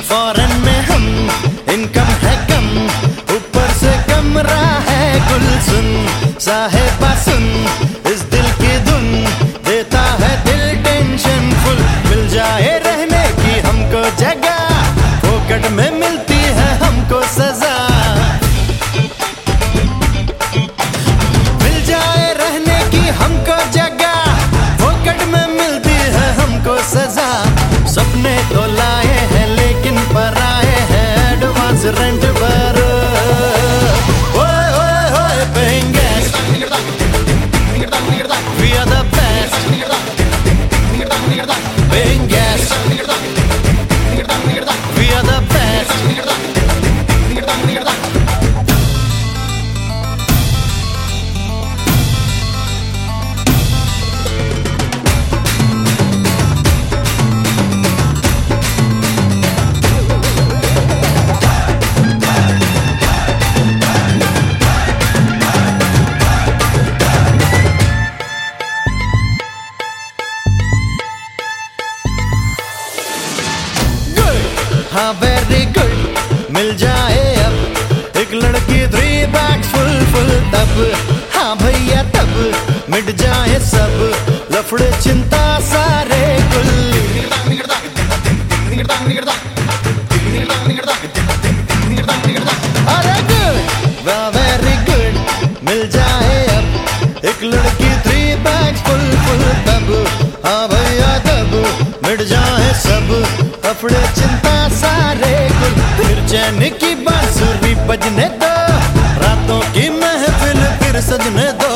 Foreign में हम, income है कम, ऊपर से कमरा है गुलशन। साहेबा सुन इस दिल की धुन, देता है दिल टेंशन फुल। मिल जाए रहने की हमको जगह, फोकट में मिलती है हमको सजा। मिल जाए रहने की हमको जगह, फोकट में मिलती है हमको सजा। सपने तो लाए हैं लेकिन पराए हैं एडवांस रेंट पर। ओए ओए ओए paying guest, we are the best, paying guest, we are the best. हाँ वेरी गुड, मिल जाए अब एक लड़की 3 bags फुल तब। हाँ भैया तब मिट जाए सब लफड़े चिंता सारे कुल। अरे गुड वेरी गुड, मिल जाए अब एक लड़की 3 bags फुल तब। हाँ भैया तब मिट जाए सब लफड़े चिंता सारे कुल। फिर चैन की बांसुरी बजने दो, रातों की महफिल फिर सजने दो।